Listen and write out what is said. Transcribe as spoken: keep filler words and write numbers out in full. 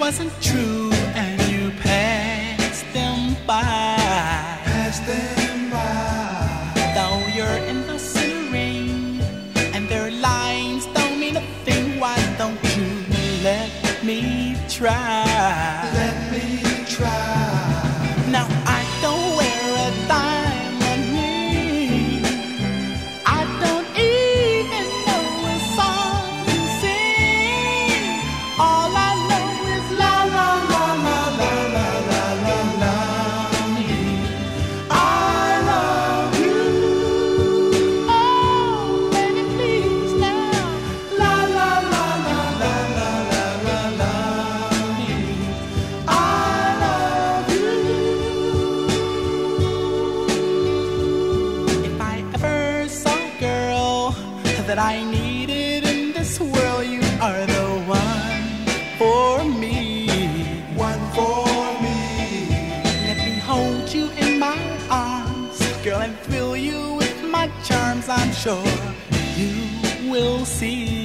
wasn't true and you passed them by. Pass them by. Though you're in the city rain and their lines don't mean a thing, why don't you let me try? Let me try. Now I don't wear a diamond ring, I don't even know a song to sing. All I know is la la la la la la la la la. I love you. Oh, baby, please now. La la la la la la la la la. I love you. If I ever saw a girl that I needed in this world, you are the one for me. One for me. Let me hold you in my arms, girl, and thrill you with my charms. I'm sure you will see.